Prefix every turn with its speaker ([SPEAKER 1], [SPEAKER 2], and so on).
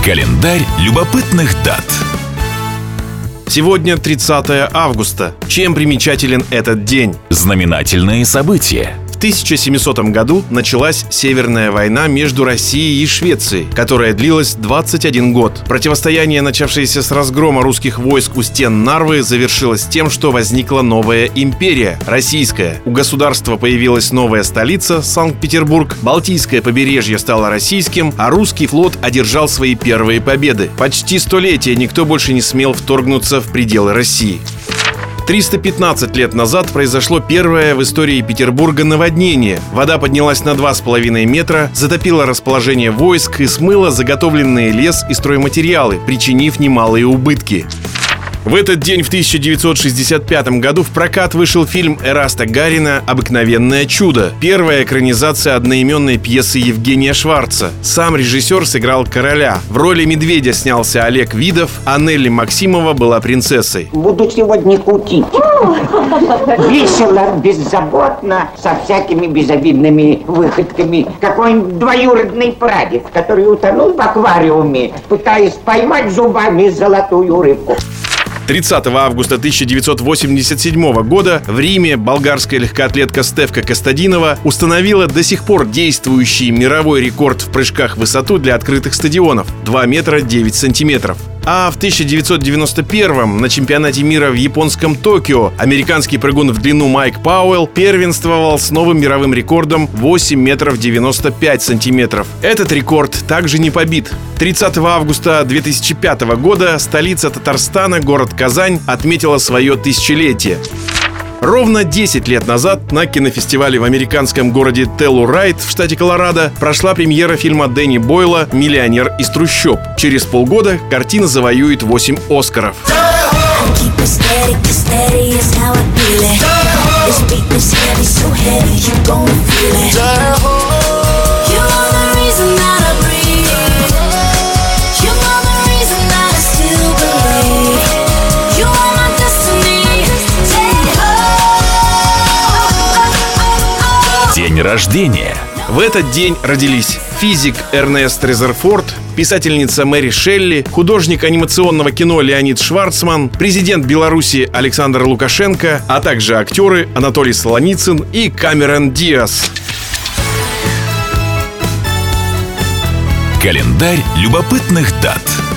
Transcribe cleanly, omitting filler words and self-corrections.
[SPEAKER 1] Календарь любопытных дат.
[SPEAKER 2] Сегодня 30 августа. Чем примечателен этот день?
[SPEAKER 1] Знаменательные события.
[SPEAKER 2] В 1700 году началась Северная война между Россией и Швецией, которая длилась 21 год. Противостояние, начавшееся с разгрома русских войск у стен Нарвы, завершилось тем, что возникла новая империя – российская. У государства появилась новая столица – Санкт-Петербург, Балтийское побережье стало российским, а русский флот одержал свои первые победы. Почти столетие никто больше не смел вторгнуться в пределы России. 315 лет назад произошло первое в истории Петербурга наводнение. Вода поднялась на 2,5 метра, затопила расположение войск и смыла заготовленные лес и стройматериалы, причинив немалые убытки. В этот день в 1965 году в прокат вышел фильм Эраста Гарина «Обыкновенное чудо». Первая экранизация одноименной пьесы Евгения Шварца. Сам режиссер сыграл короля. В роли медведя снялся Олег Видов, а Нелли Максимова была принцессой.
[SPEAKER 3] Буду сегодня кутить. Весело, беззаботно, со всякими безобидными выходками. Какой-нибудь двоюродный прадед, который утонул в аквариуме, пытаясь поймать зубами золотую рыбку.
[SPEAKER 2] 30 августа 1987 года в Риме болгарская легкоатлетка Стефка Костадинова установила до сих пор действующий мировой рекорд в прыжках в высоту для открытых стадионов – 2 метра 9 сантиметров. А в 1991-м на чемпионате мира в японском Токио американский прыгун в длину Майк Пауэлл первенствовал с новым мировым рекордом 8 метров 95 сантиметров. Этот рекорд также не побит. 30 августа 2005 года столица Татарстана, город Казань, отметила свое тысячелетие. Ровно 10 лет назад на кинофестивале в американском городе Теллурайт в штате Колорадо прошла премьера фильма Дэнни Бойла «Миллионер из трущоб». Через полгода картина завоюет 8 «Оскаров».
[SPEAKER 1] День рождения.
[SPEAKER 2] В этот день родились физик Эрнест Резерфорд, писательница Мэри Шелли, художник анимационного кино Леонид Шварцман, президент Беларуси Александр Лукашенко, а также актеры Анатолий Солоницын и Камерон Диас.
[SPEAKER 1] Календарь любопытных дат.